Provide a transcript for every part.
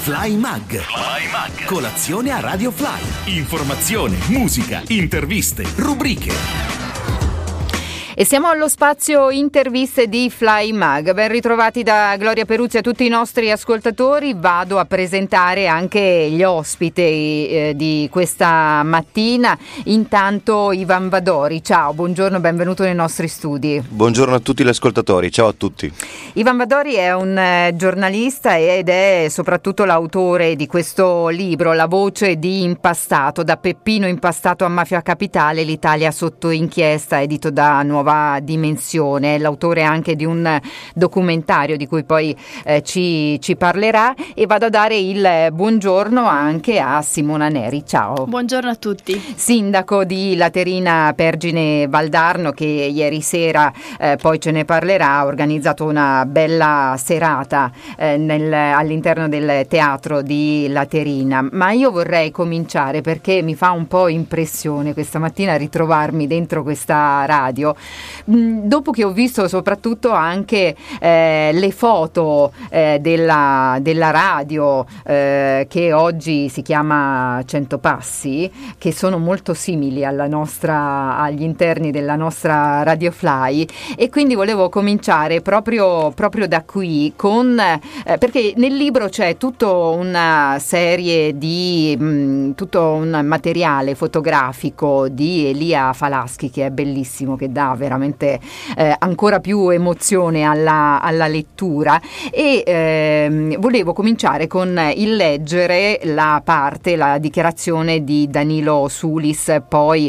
Fly Mag. Colazione a Radio Fly. Informazione, musica, interviste, rubriche. E siamo allo spazio interviste di Fly Mag. Ben ritrovati da Gloria Peruzzi a tutti i nostri ascoltatori. Vado a presentare anche gli ospiti di questa mattina. Intanto Ivan Vadori, ciao, buongiorno, benvenuto nei nostri studi. Buongiorno a tutti gli ascoltatori, ciao a tutti. Ivan Vadori è un giornalista ed è soprattutto l'autore di questo libro, La voce di Impastato, da Peppino Impastato a Mafia Capitale, l'Italia sotto inchiesta, edito da Nuova Dimensione. È l'autore anche di un documentario di cui poi ci parlerà, e vado a dare il buongiorno anche a Simona Neri. Ciao. Buongiorno a tutti. Sindaco di Laterina Pergine Valdarno, che ieri sera, poi ce ne parlerà, ha organizzato una bella serata all'interno del teatro di Laterina. Ma io vorrei cominciare, perché mi fa un po' impressione questa mattina ritrovarmi dentro questa radio, dopo che ho visto soprattutto anche le foto della radio, che oggi si chiama 100 Passi, che sono molto simili agli interni della nostra Radio Fly, e quindi volevo cominciare proprio da qui perché nel libro c'è tutta una serie di tutto un materiale fotografico di Elia Falaschi, che è bellissimo, che dà veramente ancora più emozione alla lettura, e volevo cominciare con il leggere la dichiarazione di Danilo Sulis, poi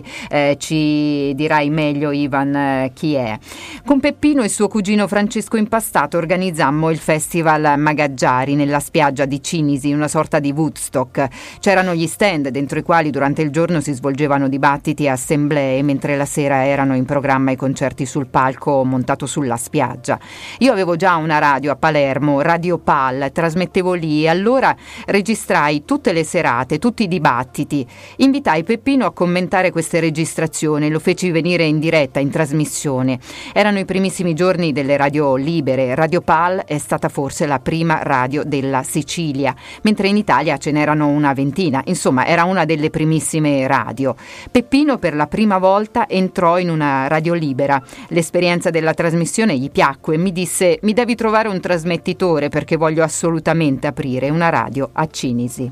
ci dirai meglio, Ivan, chi è. Con Peppino e suo cugino Francesco Impastato organizzammo il Festival Magaggiari nella spiaggia di Cinisi, una sorta di Woodstock. C'erano gli stand dentro i quali durante il giorno si svolgevano dibattiti e assemblee, mentre la sera erano in programma i concerti sul palco montato sulla spiaggia. Io avevo già una radio a Palermo, Radio Pal, trasmettevo lì, e allora registrai tutte le serate, tutti i dibattiti. Invitai Peppino a commentare queste registrazioni, lo feci venire in diretta, in trasmissione. Erano i primissimi giorni delle radio libere. Radio Pal è stata forse la prima radio della Sicilia, mentre in Italia ce n'erano una ventina. Insomma, era una delle primissime radio. Peppino per la prima volta entrò in una radio libera. L'esperienza della trasmissione gli piacque e mi disse: mi devi trovare un trasmettitore, perché voglio assolutamente aprire una radio a Cinisi.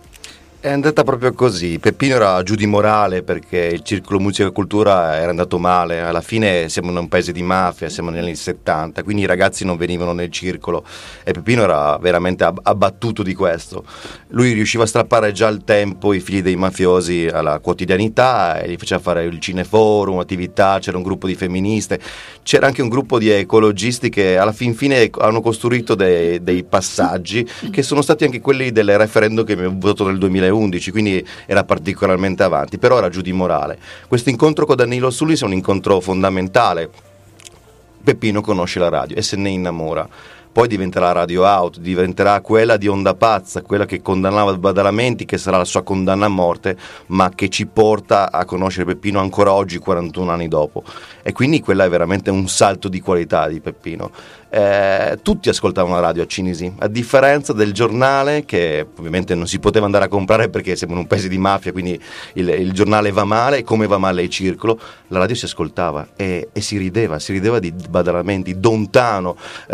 È andata proprio così. Peppino era giù di morale perché il circolo musica e cultura era andato male. Alla fine siamo in un paese di mafia, siamo negli anni 70, quindi i ragazzi non venivano nel circolo, e Peppino era veramente abbattuto di questo. Lui riusciva a strappare già al tempo i figli dei mafiosi alla quotidianità e gli faceva fare il cineforum, attività, c'era un gruppo di femministe, c'era anche un gruppo di ecologisti che alla fine hanno costruito dei passaggi che sono stati anche quelli del referendum che abbiamo votato nel 2011, quindi era particolarmente avanti, però era giù di morale. Questo incontro con Danilo Sulis è un incontro fondamentale. Peppino conosce la radio e se ne innamora. Poi diventerà Radio Out, diventerà quella di Onda Pazza, quella che condannava Badalamenti, che sarà la sua condanna a morte, ma che ci porta a conoscere Peppino ancora oggi, 41 anni dopo. E quindi quella è veramente un salto di qualità di Peppino. Tutti ascoltavano la radio a Cinisi, a differenza del giornale, che ovviamente non si poteva andare a comprare perché siamo in un paese di mafia, quindi il giornale va male, come va male il circolo. La radio si ascoltava e si rideva di Badalamenti, Dontano.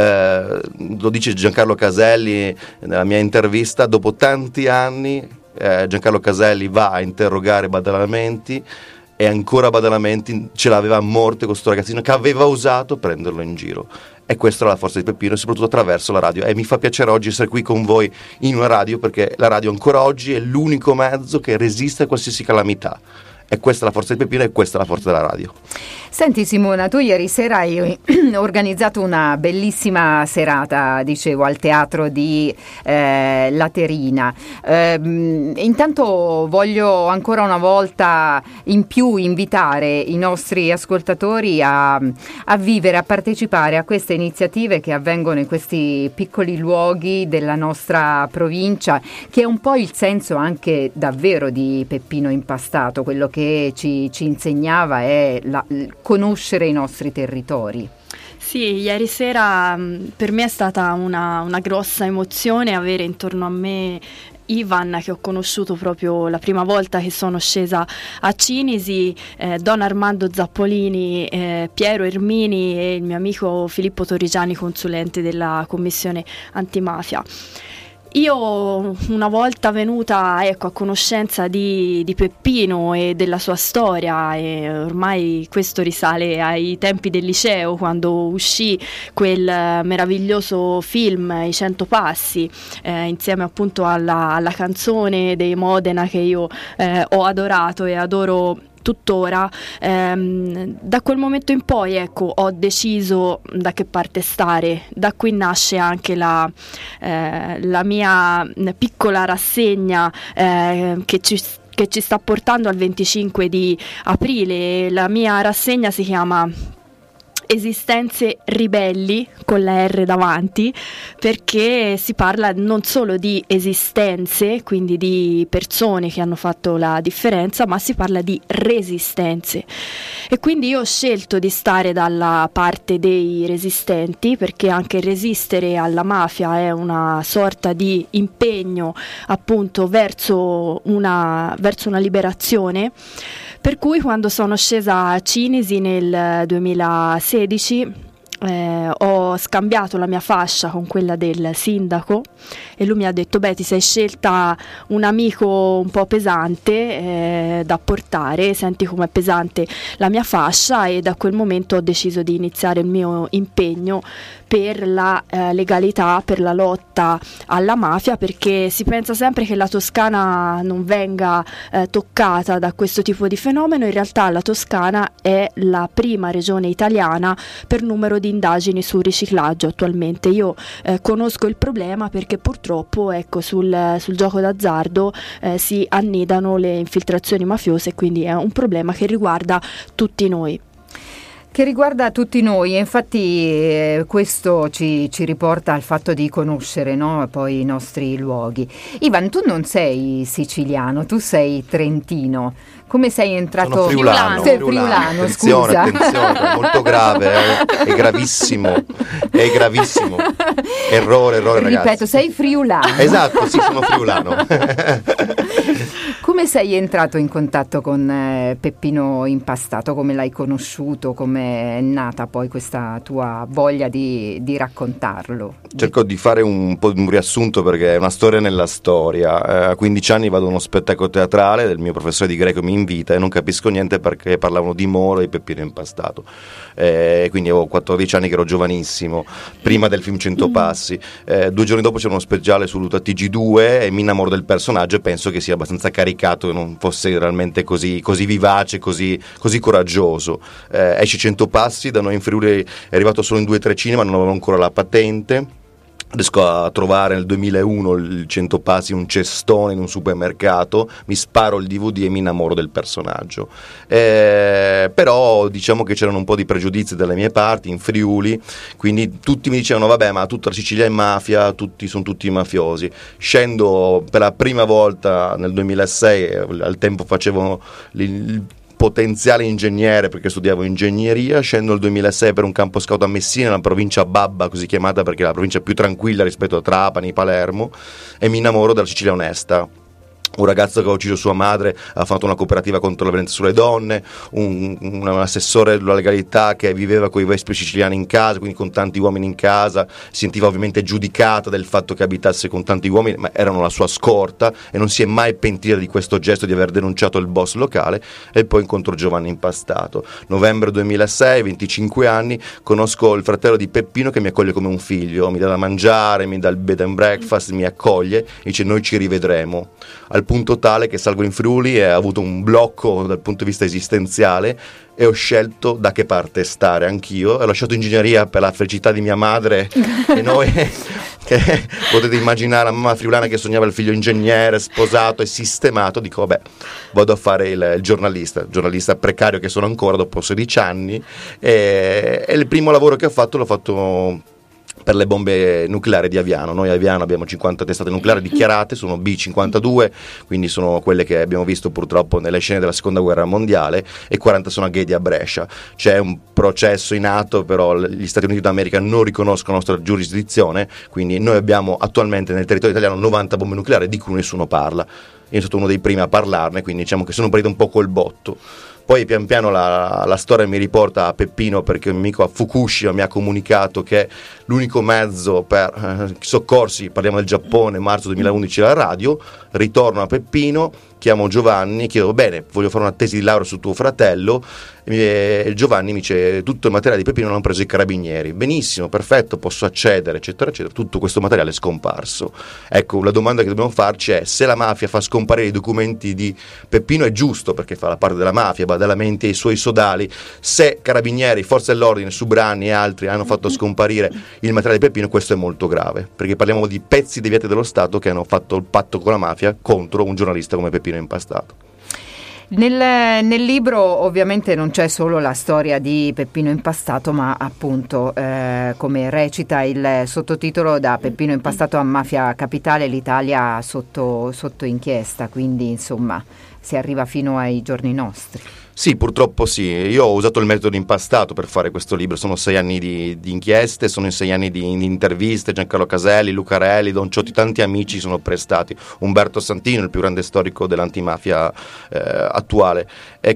Lo dice Giancarlo Caselli nella mia intervista: dopo tanti anni Giancarlo Caselli va a interrogare Badalamenti, e ancora Badalamenti ce l'aveva a morte con questo ragazzino che aveva osato prenderlo in giro. E questa è la forza di Peppino, e soprattutto attraverso la radio. E mi fa piacere oggi essere qui con voi in una radio, perché la radio ancora oggi è l'unico mezzo che resiste a qualsiasi calamità. E questa è la forza di Peppino, e questa è la forza della radio. Senti Simona, tu ieri sera hai organizzato una bellissima serata, dicevo, al teatro di Laterina. Intanto voglio ancora una volta in più invitare i nostri ascoltatori a vivere, a partecipare a queste iniziative che avvengono in questi piccoli luoghi della nostra provincia, che è un po' il senso anche davvero di Peppino Impastato. Quello che ci insegnava è conoscere i nostri territori. Sì, ieri sera per me è stata una grossa emozione avere intorno a me Ivan, che ho conosciuto proprio la prima volta che sono scesa a Cinisi, Don Armando Zappolini, Piero Ermini e il mio amico Filippo Torrigiani, consulente della commissione antimafia. Io una volta venuta a conoscenza di Peppino e della sua storia, e ormai questo risale ai tempi del liceo, quando uscì quel meraviglioso film I 100 passi, insieme appunto alla canzone dei Modena che io ho adorato e adoro tuttora. Da quel momento in poi ho deciso da che parte stare. Da qui nasce anche la mia piccola rassegna che ci sta portando al 25 di aprile. La mia rassegna si chiama Esistenze ribelli, con la R davanti, perché si parla non solo di esistenze, quindi di persone che hanno fatto la differenza, ma si parla di resistenze. E quindi io ho scelto di stare dalla parte dei resistenti, perché anche resistere alla mafia è una sorta di impegno appunto verso una liberazione. Per cui quando sono scesa a Cinisi nel 2016 ho scambiato la mia fascia con quella del sindaco e lui mi ha detto: beh, ti sei scelta un amico un po' pesante da portare, senti com'è pesante la mia fascia. E da quel momento ho deciso di iniziare il mio impegno per la legalità, per la lotta alla mafia, perché si pensa sempre che la Toscana non venga toccata da questo tipo di fenomeno. In realtà la Toscana è la prima regione italiana per numero di indagini sul riciclaggio attualmente. Io conosco il problema perché purtroppo sul gioco d'azzardo si annidano le infiltrazioni mafiose, quindi è un problema che riguarda tutti noi. Che riguarda tutti noi, e infatti questo ci riporta al fatto di conoscere, no, poi i nostri luoghi. Ivan, tu non sei siciliano, tu sei trentino. Come sei entrato? Sono friulano. Sei friulano, attenzione, scusa. Attenzione, è molto grave, è gravissimo, errore ragazzi. Ripeto, sei friulano. Esatto, sì, sono friulano. Come sei entrato in contatto con Peppino Impastato? Come l'hai conosciuto? Come è nata poi questa tua voglia di raccontarlo? Cerco di fare un po' di un riassunto perché è una storia nella storia. A 15 anni vado a uno spettacolo teatrale del mio professore di greco, mi invita e non capisco niente perché parlavano di Moro e Peppino Impastato. Quindi avevo 14 anni, che ero giovanissimo, prima del film 100 passi. 2 giorni dopo c'era uno speciale su TG2 e mi innamoro del personaggio e penso che sia abbastanza caricato, che non fosse realmente così vivace, così coraggioso. Esce 100 passi, da noi in Friuli è arrivato solo in 2-3 cinema, non avevo ancora la patente. Riesco a trovare nel 2001 il 100 passi, un cestone in un supermercato, mi sparo il DVD e mi innamoro del personaggio. Però diciamo che c'erano un po' di pregiudizi dalle mie parti in Friuli, quindi tutti mi dicevano: vabbè, ma tutta la Sicilia è mafia, sono tutti mafiosi. Scendo per la prima volta nel 2006, al tempo facevo il potenziale ingegnere perché studiavo ingegneria, scendo nel 2006 per un campo scout a Messina, la provincia Babba, così chiamata perché è la provincia più tranquilla rispetto a Trapani, Palermo, e mi innamoro della Sicilia onesta. Un ragazzo che ha ucciso sua madre ha fatto una cooperativa contro la violenza sulle donne, un assessore della legalità che viveva con i vespri siciliani in casa, quindi con tanti uomini in casa, si sentiva ovviamente giudicata del fatto che abitasse con tanti uomini, ma erano la sua scorta e non si è mai pentita di questo gesto di aver denunciato il boss locale. E poi incontro Giovanni Impastato. Novembre 2006, 25 anni, conosco il fratello di Peppino che mi accoglie come un figlio, mi dà da mangiare, mi dà il bed and breakfast, mi accoglie e dice: noi ci rivedremo. Al punto tale che salgo in Friuli e ho avuto un blocco dal punto di vista esistenziale e ho scelto da che parte stare anch'io. Ho lasciato ingegneria per la felicità di mia madre e noi, che potete immaginare, la mamma friulana che sognava il figlio ingegnere, sposato e sistemato. Dico: vabbè, vado a fare il giornalista precario che sono ancora dopo 16 anni, e il primo lavoro che ho fatto l'ho fatto per le bombe nucleari di Aviano. Noi a Aviano abbiamo 50 testate nucleari dichiarate, sono B52, quindi sono quelle che abbiamo visto purtroppo nelle scene della seconda guerra mondiale, e 40 sono a Ghedi, a Brescia. C'è un processo in atto, però gli Stati Uniti d'America non riconoscono la nostra giurisdizione, quindi noi abbiamo attualmente nel territorio italiano 90 bombe nucleari di cui nessuno parla. Io sono stato uno dei primi a parlarne, quindi diciamo che sono partito un po' col botto. Poi pian piano la storia mi riporta a Peppino, perché un amico a Fukushima mi ha comunicato che l'unico mezzo per soccorsi, parliamo del Giappone, marzo 2011 alla radio. Ritorno a Peppino, chiamo Giovanni, chiedo: bene, voglio fare una tesi di laurea su tuo fratello, e Giovanni mi dice: tutto il materiale di Peppino l'hanno preso i carabinieri. Benissimo, perfetto, posso accedere, eccetera eccetera. Tutto questo materiale è scomparso. Ecco, la domanda che dobbiamo farci è: se la mafia fa scomparire i documenti di Peppino, è giusto, perché fa la parte della mafia, Badalamenti e i suoi sodali. Se carabinieri, forze dell'ordine, Subranni e altri hanno fatto scomparire il materiale di Peppino, questo è molto grave, perché parliamo di pezzi deviati dello Stato che hanno fatto il patto con la mafia contro un giornalista come Peppino Impastato. Nel libro ovviamente non c'è solo la storia di Peppino Impastato, ma appunto come recita il sottotitolo, da Peppino Impastato a Mafia Capitale, l'Italia sotto inchiesta, quindi insomma si arriva fino ai giorni nostri. Sì, purtroppo sì. Io ho usato il metodo Impastato per fare questo libro. Sono 6 anni di inchieste, sono 6 anni di interviste. Giancarlo Caselli, Lucarelli, Don Ciotti, tanti amici sono prestati. Umberto Santino, il più grande storico dell'antimafia attuale.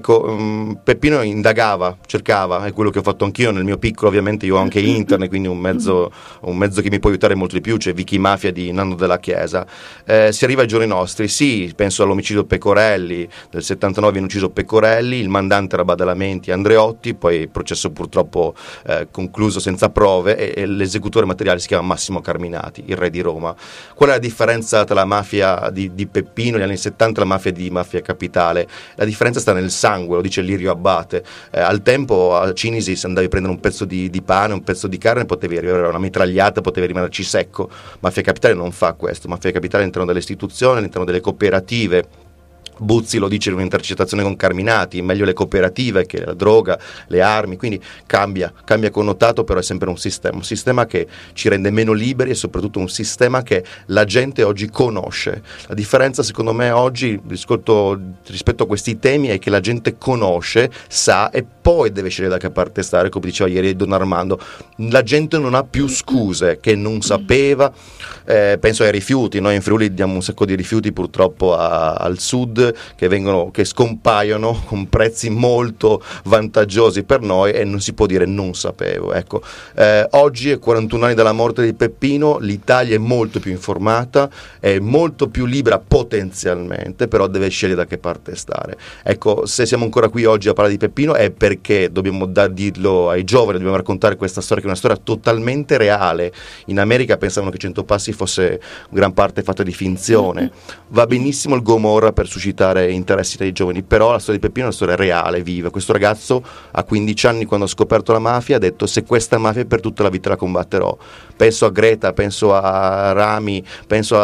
Ecco, Peppino indagava, cercava, è quello che ho fatto anch'io nel mio piccolo. Ovviamente io ho anche internet, quindi un mezzo che mi può aiutare molto di più, cioè Wikimafia di Nando Della Chiesa. Si arriva ai giorni nostri. Sì, penso all'omicidio Pecorelli, del 79 viene ucciso Pecorelli, il mandante era Badalamenti, Andreotti, poi il processo purtroppo concluso senza prove, e l'esecutore materiale si chiama Massimo Carminati, il re di Roma. Qual è la differenza tra la mafia di Peppino negli anni 70 e la mafia di Mafia Capitale? La differenza sta nel sangue, lo dice Lirio Abbate. Al tempo a Cinisi, se andavi a prendere un pezzo di pane, un pezzo di carne, potevi arrivare a una mitragliata, potevi rimanerci secco. Mafia Capitale non fa questo. Mafia Capitale all'interno delle istituzioni, all'interno delle cooperative. Buzzi lo dice in un'intercettazione con Carminati: meglio le cooperative che la droga, le armi. Quindi cambia connotato, però è sempre un sistema che ci rende meno liberi, e soprattutto un sistema che la gente oggi conosce. La differenza secondo me oggi rispetto a questi temi è che la gente conosce, sa, e poi deve scegliere da che parte stare, come diceva ieri Don Armando. La gente non ha più scuse, che non sapeva. Penso ai rifiuti. Noi in Friuli diamo un sacco di rifiuti purtroppo al sud, che scompaiono con prezzi molto vantaggiosi per noi, e non si può dire non sapevo. Ecco, oggi, 41 anni dalla morte di Peppino, l'Italia è molto più informata, è molto più libera potenzialmente, però deve scegliere da che parte stare. Ecco, se siamo ancora qui oggi a parlare di Peppino è perché dobbiamo dirlo ai giovani, dobbiamo raccontare questa storia, che è una storia totalmente reale. In America pensavano che 100 passi fosse gran parte fatta di finzione. Va benissimo il Gomorra per suscitare interessi dai giovani, però la storia di Peppino è una storia reale, viva. Questo ragazzo a 15 anni, quando ha scoperto la mafia, ha detto: se questa mafia per tutta la vita la combatterò. Penso a Greta, penso a Rami, penso a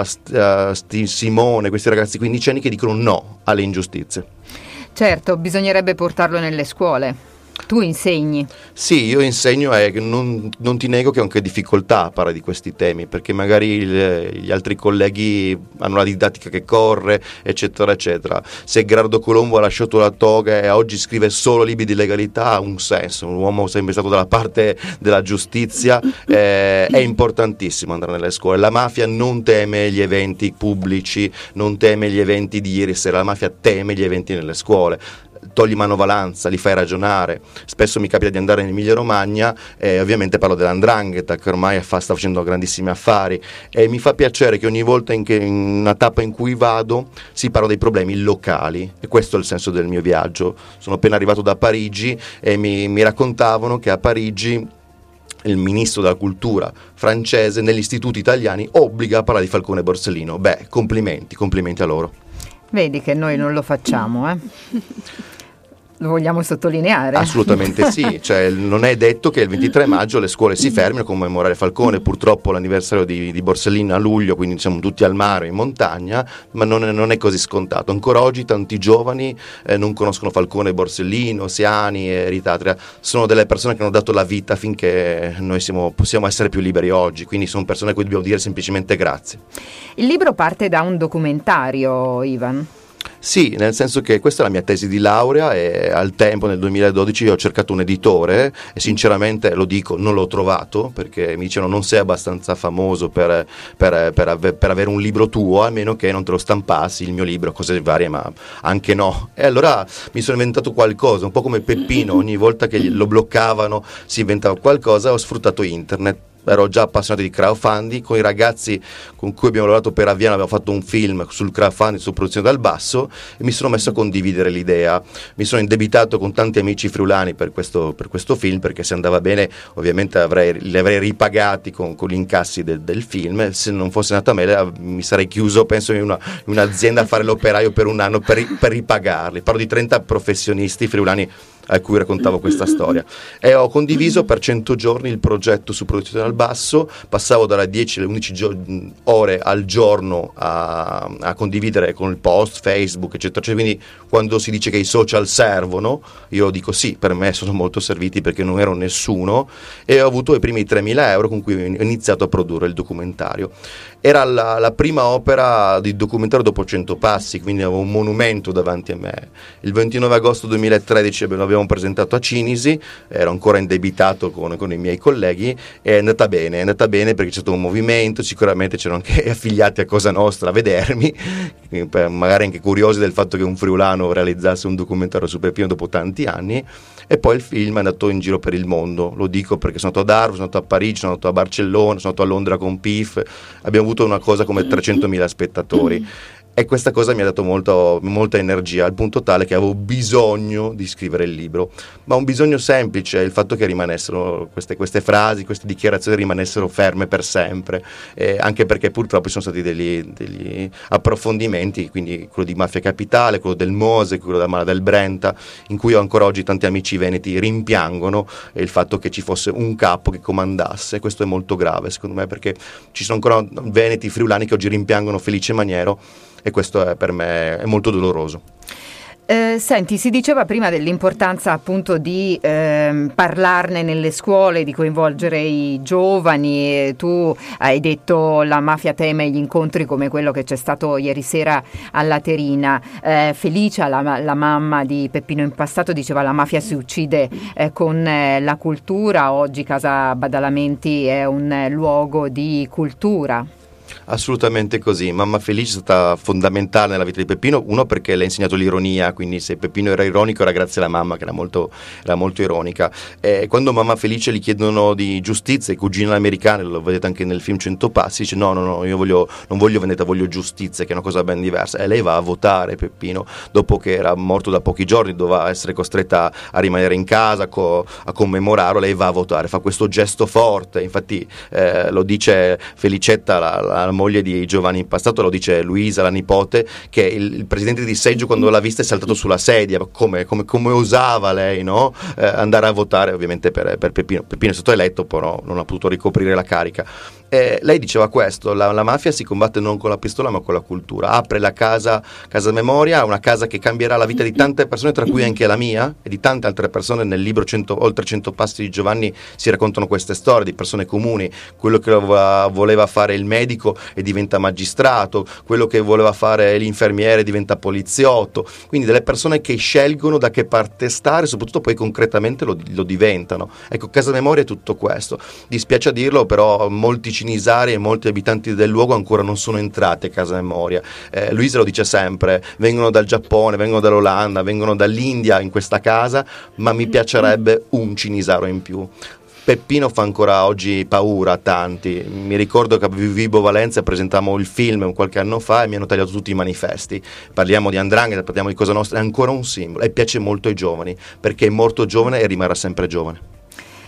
Simone, questi ragazzi 15 anni che dicono no alle ingiustizie. Certo, bisognerebbe portarlo nelle scuole. Tu insegni? Sì, io insegno, e non ti nego che ho anche difficoltà a parlare di questi temi, perché magari gli altri colleghi hanno la didattica che corre, eccetera eccetera. Se Gerardo Colombo ha lasciato la toga e oggi scrive solo libri di legalità, ha un senso. Un uomo sempre stato dalla parte della giustizia. È importantissimo andare nelle scuole. La mafia non teme gli eventi pubblici, non teme gli eventi di ieri sera, la mafia teme gli eventi nelle scuole. Togli manovalanza, li fai ragionare. Spesso mi capita di andare in Emilia Romagna, e ovviamente parlo dell''ndrangheta, che ormai sta facendo grandissimi affari, e mi fa piacere che ogni volta in una tappa in cui vado si parla dei problemi locali, e questo è il senso del mio viaggio. Sono appena arrivato da Parigi e mi raccontavano che a Parigi il ministro della cultura francese negli istituti italiani obbliga a parlare di Falcone e Borsellino. Beh, complimenti a loro. Vedi che noi non lo facciamo, Lo vogliamo sottolineare? Assolutamente sì, cioè non è detto che il 23 maggio le scuole si fermino a commemorare Falcone, purtroppo l'anniversario di Borsellino a luglio, quindi siamo tutti al mare, in montagna, ma non è così scontato. Ancora oggi tanti giovani non conoscono Falcone, Borsellino, Siani e Rita Atria, sono delle persone che hanno dato la vita affinché noi possiamo essere più liberi oggi, quindi sono persone a cui dobbiamo dire semplicemente grazie. Il libro parte da un documentario, Ivan. Sì, nel senso che questa è la mia tesi di laurea e al tempo, nel 2012, ho cercato un editore e sinceramente lo dico, non l'ho trovato, perché mi dicevano non sei abbastanza famoso per avere un libro tuo, a meno che non te lo stampassi il mio libro, cose varie, ma anche no. E allora mi sono inventato qualcosa, un po' come Peppino, ogni volta che lo bloccavano si inventava qualcosa, ho sfruttato internet. Ero già appassionato di crowdfunding, con i ragazzi con cui abbiamo lavorato per Aviano abbiamo fatto un film sul crowdfunding, su produzione dal basso, e mi sono messo a condividere l'idea. Mi sono indebitato con tanti amici friulani per questo film, perché se andava bene ovviamente li avrei ripagati con gli incassi del film. Se non fosse andata bene mi sarei chiuso, penso, in un'azienda a fare l'operaio per un anno per ripagarli. Parlo di 30 professionisti friulani a cui raccontavo questa storia, e ho condiviso per 100 giorni il progetto su produzione al basso. Passavo dalle 10 alle 11 ore al giorno a condividere con il post, Facebook, eccetera. Cioè, quindi quando si dice che i social servono, io lo dico sì, per me sono molto serviti, perché non ero nessuno e ho avuto i primi 3.000 euro con cui ho iniziato a produrre il documentario. Era la prima opera di documentario dopo 100 passi, quindi avevo un monumento davanti a me. Il 29 agosto 2013 l'abbiamo presentato a Cinisi, ero ancora indebitato con i miei colleghi, e è andata bene perché c'è stato un movimento, sicuramente c'erano anche affiliati a Cosa Nostra a vedermi, magari anche curiosi del fatto che un friulano realizzasse un documentario su Peppino dopo tanti anni. E poi il film è andato in giro per il mondo, lo dico perché sono andato ad Arles, sono andato a Parigi, sono andato a Barcellona, sono andato a Londra con PIF, abbiamo avuto una cosa come 300.000 spettatori. E questa cosa mi ha dato molta energia, al punto tale che avevo bisogno di scrivere il libro, ma un bisogno semplice, il fatto che rimanessero queste frasi, queste dichiarazioni rimanessero ferme per sempre, anche perché purtroppo ci sono stati degli approfondimenti, quindi quello di Mafia Capitale, quello del Mose, quello della Mala del Brenta, in cui ancora oggi tanti amici veneti rimpiangono il fatto che ci fosse un capo che comandasse. Questo è molto grave secondo me, perché ci sono ancora veneti friulani che oggi rimpiangono Felice Maniero, e questo per me è molto doloroso. Senti, si diceva prima dell'importanza appunto di parlarne nelle scuole, di coinvolgere i giovani. Tu hai detto la mafia teme gli incontri come quello che c'è stato ieri sera a Laterina. Felicia, la mamma di Peppino Impastato, diceva la mafia si uccide con la cultura. Oggi Casa Badalamenti è un luogo di cultura. Assolutamente così. Mamma Felice è stata fondamentale nella vita di Peppino, uno perché le ha insegnato l'ironia, quindi se Peppino era ironico era grazie alla mamma che era molto ironica. E quando Mamma Felice gli chiedono di giustizia, i cugini americani, lo vedete anche nel film 100 passi, dice no, io non voglio vendetta, voglio giustizia, che è una cosa ben diversa. E lei va a votare, Peppino, dopo che era morto da pochi giorni, doveva essere costretta a rimanere in casa a commemorarlo. Lei va a votare, fa questo gesto forte, infatti lo dice Felicetta, la moglie di Giovanni Impastato, lo dice Luisa, la nipote, che il presidente di seggio quando l'ha vista è saltato sulla sedia, come osava lei, no? Andare a votare ovviamente per Peppino. Peppino è stato eletto, però non ha potuto ricoprire la carica. Lei diceva questo: la mafia si combatte non con la pistola ma con la cultura. Apre la casa memoria, una casa che cambierà la vita di tante persone, tra cui anche la mia e di tante altre persone. Nel libro oltre 100 passi di Giovanni si raccontano queste storie di persone comuni, quello che voleva fare il medico e diventa magistrato, quello che voleva fare l'infermiere diventa poliziotto, quindi delle persone che scelgono da che parte stare e soprattutto poi concretamente lo diventano. Ecco, Casa Memoria è tutto questo. Dispiace a dirlo, però molti cinisari e molti abitanti del luogo ancora non sono entrati a Casa Memoria. Luisa lo dice sempre: vengono dal Giappone, vengono dall'Olanda, vengono dall'India in questa casa, ma mi piacerebbe un cinisaro in più. Peppino fa ancora oggi paura a tanti. Mi ricordo che a Vibo Valenza presentammo il film qualche anno fa e mi hanno tagliato tutti i manifesti. Parliamo di 'ndrangheta, parliamo di Cosa Nostra, è ancora un simbolo e piace molto ai giovani, perché è morto giovane e rimarrà sempre giovane.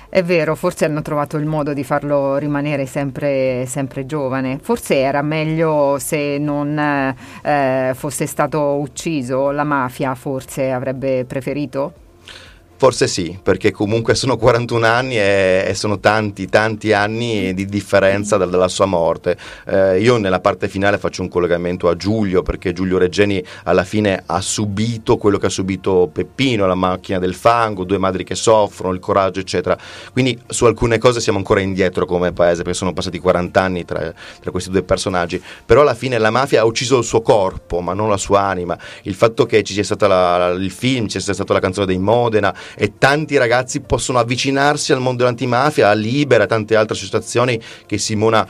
È vero, forse hanno trovato il modo di farlo rimanere sempre, sempre giovane. Forse era meglio se non fosse stato ucciso. La mafia forse avrebbe preferito? Forse sì, perché comunque sono 41 anni e sono tanti anni di differenza dalla sua morte. Io nella parte finale faccio un collegamento a Giulio, perché Giulio Regeni alla fine ha subito quello che ha subito Peppino, la macchina del fango, 2 madri che soffrono, il coraggio eccetera. Quindi su alcune cose siamo ancora indietro come paese, perché sono passati 40 anni tra questi 2 personaggi, però alla fine la mafia ha ucciso il suo corpo ma non la sua anima. Il fatto che ci sia stata il film, ci sia stata la canzone dei Modena e tanti ragazzi possono avvicinarsi al mondo dell'antimafia, a Libera, a tante altre associazioni che Simona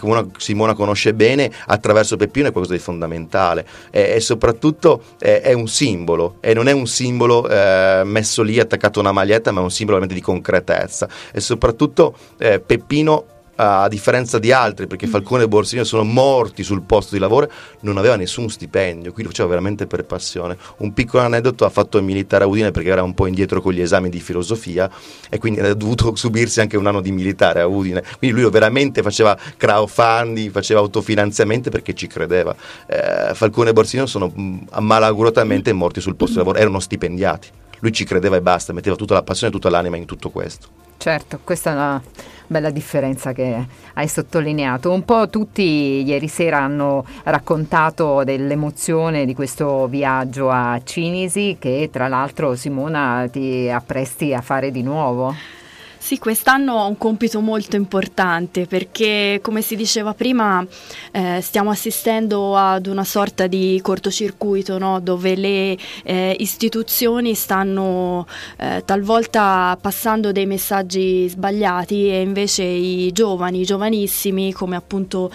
conosce bene, attraverso Peppino, è qualcosa di fondamentale e soprattutto è un simbolo, e non è un simbolo messo lì attaccato a una maglietta, ma è un simbolo veramente di concretezza. E soprattutto Peppino, a differenza di altri, perché Falcone e Borsellino sono morti sul posto di lavoro, non aveva nessun stipendio, quindi lo faceva veramente per passione. Un piccolo aneddoto: ha fatto il militare a Udine perché era un po' indietro con gli esami di filosofia e quindi ha dovuto subirsi anche un anno di militare a Udine, quindi lui veramente faceva crowdfunding, faceva autofinanziamento perché ci credeva. Falcone e Borsellino sono malaugurosamente morti sul posto di lavoro, erano stipendiati, lui ci credeva e basta, metteva tutta la passione e tutta l'anima in tutto questo. Certo, questa è una bella differenza che hai sottolineato. Un po' tutti ieri sera hanno raccontato dell'emozione di questo viaggio a Cinisi, che tra l'altro Simona ti appresti a fare di nuovo. Sì, quest'anno ho un compito molto importante perché, come si diceva prima, stiamo assistendo ad una sorta di cortocircuito, no? Dove le istituzioni stanno talvolta passando dei messaggi sbagliati e invece i giovanissimi, come appunto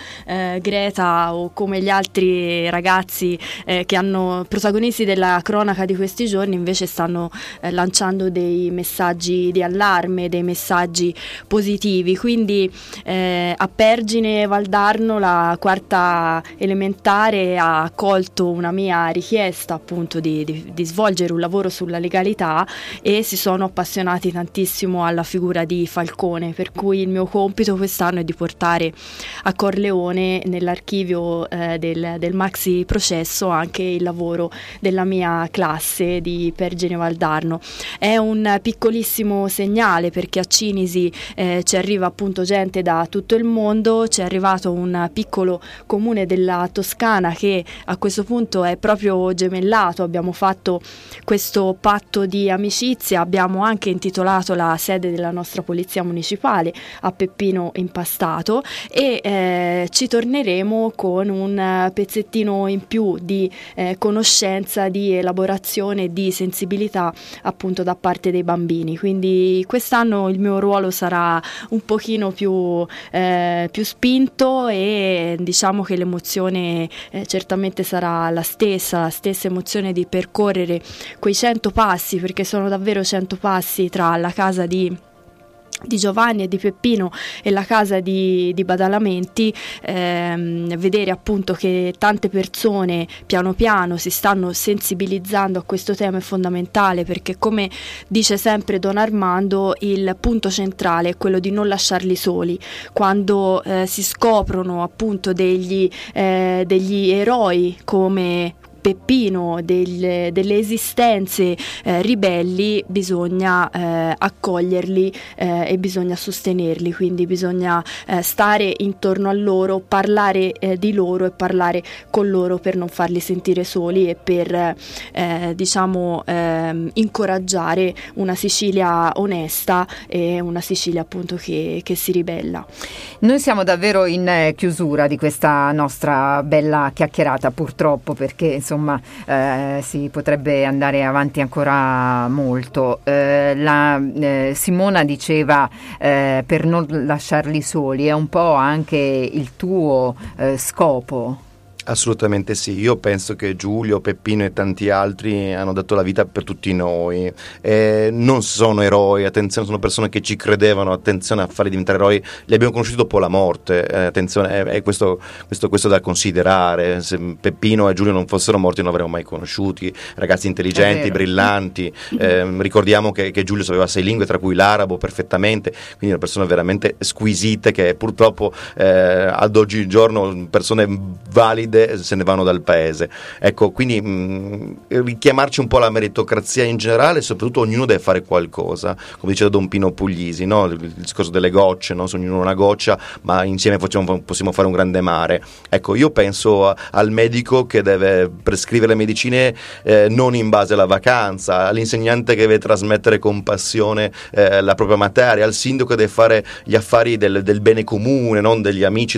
Greta o come gli altri ragazzi che hanno protagonisti della cronaca di questi giorni, invece stanno lanciando dei messaggi di allarme, dei messaggi positivi. Quindi a Pergine Valdarno la quarta elementare ha accolto una mia richiesta appunto di svolgere un lavoro sulla legalità e si sono appassionati tantissimo alla figura di Falcone, per cui il mio compito quest'anno è di portare a Corleone, nell'archivio del maxi processo, anche il lavoro della mia classe di Pergine Valdarno. È un piccolissimo segnale, perché a Cinisi ci arriva appunto gente da tutto il mondo. C'è arrivato un piccolo comune della Toscana che a questo punto è proprio gemellato. Abbiamo fatto questo patto di amicizia, abbiamo anche intitolato la sede della nostra polizia municipale a Peppino Impastato e ci torneremo con un pezzettino in più di conoscenza, di elaborazione, di sensibilità appunto da parte dei bambini. Quindi quest'anno il mio ruolo sarà un pochino più spinto e diciamo che l'emozione certamente sarà la stessa emozione di percorrere quei 100 passi, perché sono davvero 100 passi tra la casa di Giovanni e di Peppino e la casa di Badalamenti, vedere appunto che tante persone piano piano si stanno sensibilizzando a questo tema è fondamentale, perché come dice sempre Don Armando, il punto centrale è quello di non lasciarli soli. Quando si scoprono appunto degli eroi come Peppino, delle esistenze ribelli, bisogna accoglierli e bisogna sostenerli, quindi bisogna stare intorno a loro, parlare di loro e parlare con loro per non farli sentire soli e per incoraggiare una Sicilia onesta e una Sicilia appunto che si ribella. Noi siamo davvero in chiusura di questa nostra bella chiacchierata, purtroppo, perché insomma si potrebbe andare avanti ancora molto. Simona diceva per non lasciarli soli, è un po' anche il tuo scopo. Assolutamente sì, io penso che Giulio, Peppino e tanti altri hanno dato la vita per tutti noi, non sono eroi, attenzione, sono persone che ci credevano, attenzione a farli diventare eroi, li abbiamo conosciuti dopo la morte, attenzione, è questo da considerare. Se Peppino e Giulio non fossero morti non avremmo mai conosciuti, ragazzi intelligenti, brillanti, ricordiamo che Giulio sapeva 6 lingue tra cui l'arabo perfettamente, quindi una persona veramente squisite che purtroppo ad oggigiorno persone valide se ne vanno dal paese. Ecco, quindi richiamarci un po' alla meritocrazia in generale, e soprattutto ognuno deve fare qualcosa, come diceva Don Pino Puglisi, no? Il discorso delle gocce, no? Ognuno una goccia, ma insieme possiamo fare un grande mare. Ecco, io penso al medico che deve prescrivere le medicine non in base alla vacanza, all'insegnante che deve trasmettere con passione la propria materia, al sindaco che deve fare gli affari del bene comune, non degli amici,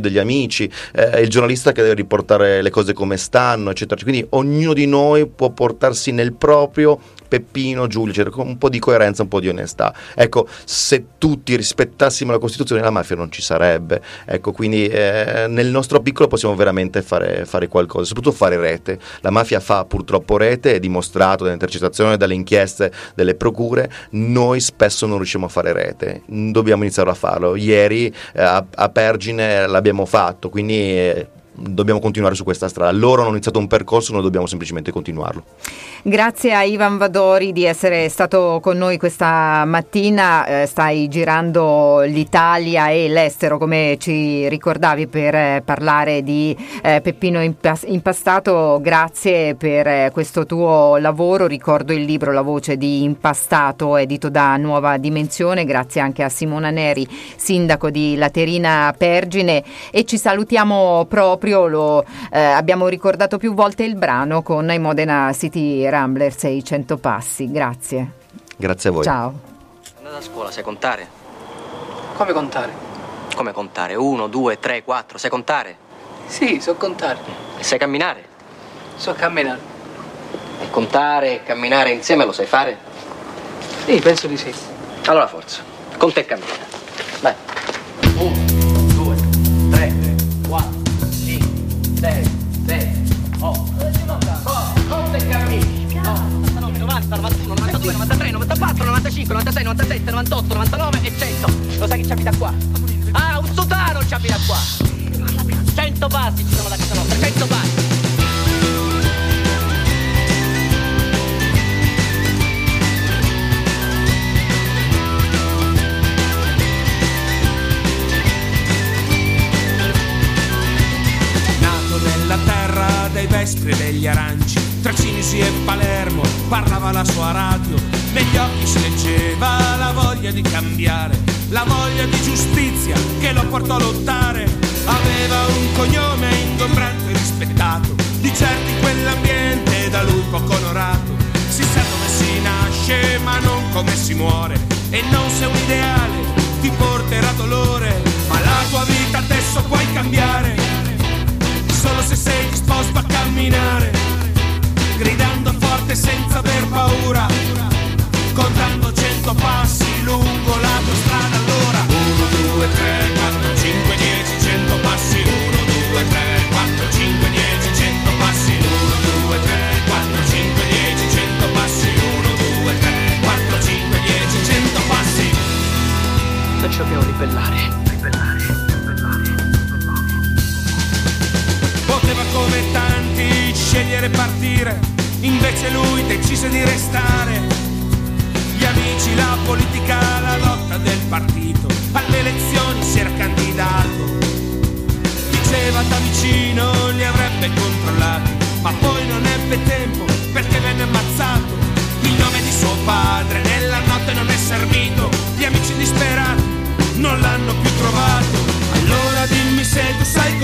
il giornalista che deve riportare le cose come stanno, eccetera. Quindi ognuno di noi può portarsi nel proprio Peppino, Giulio, eccetera, con un po' di coerenza, un po' di onestà. Ecco, se tutti rispettassimo la Costituzione, la mafia non ci sarebbe. Ecco, quindi nel nostro piccolo possiamo veramente fare qualcosa, soprattutto fare rete. La mafia fa purtroppo rete, è dimostrato dalle intercettazioni, dalle inchieste, delle procure. Noi spesso non riusciamo a fare rete, dobbiamo iniziare a farlo. Ieri a Pergine l'abbiamo fatto, quindi dobbiamo continuare su questa strada. Loro hanno iniziato un percorso, noi dobbiamo semplicemente continuarlo. Grazie a Ivan Vadori di essere stato con noi questa mattina. Stai girando l'Italia e l'estero, come ci ricordavi, per parlare di Peppino Impastato. Grazie per questo tuo lavoro. Ricordo il libro La voce di Impastato, edito da Nuova Dimensione. Grazie anche a Simona Neri, sindaco di Laterina Pergine, e ci salutiamo proprio, abbiamo ricordato più volte il brano con i Modena City Ramblers e i 100 passi. Grazie. Grazie a voi. Ciao. Andate a scuola, sai contare? Come contare? Come contare? 1, 2, 3, 4, sai contare? Sì, so contare. E sai camminare? So camminare. E contare e camminare insieme lo sai fare? Sì, penso di sì. Allora forza, conta e cammina. Vai. 1, 2, 3, 4, 5, 6, 7, 8. Conta e cammina. 99, 90, 91, 92, 93, 94, 95, 96, 97, 98, 99 e 100. Lo sai chi ci abita qua? Ah, un sotano ci abita qua. 100 passi ci sono da casa nostra, 100 passi. Nella terra dei vespri e degli aranci, tra Cinisi e Palermo parlava la sua radio, negli occhi si leggeva la voglia di cambiare, la voglia di giustizia che lo portò a lottare. Aveva un cognome ingombrante e rispettato, di certi quell'ambiente da lui poco onorato. Si sa dove si nasce ma non come si muore, e non se un ideale ti porterà dolore, ma la tua vita adesso puoi cambiare solo se sei disposto a camminare, gridando forte senza aver paura, contando 100 passi lungo la tua strada. Allora 1, 2, 3, 4, 5, 10, 100 passi. 1, 2, 3, 4, 5, 10, 100 passi. 1, 2, 3, 4, 5, 10, 100 passi. 1, 2, 3, 4, 5, 10, 100 passi. Noi ci dobbiamo ribellare. Poteva come tanti scegliere partire, invece lui decise di restare. Gli amici, la politica, la lotta del partito, alle elezioni si era candidato. Diceva da vicino li avrebbe controllati, ma poi non ebbe tempo perché venne ammazzato. Il nome di suo padre nella notte non è servito, gli amici disperati non l'hanno più trovato. Allora dimmi se tu sai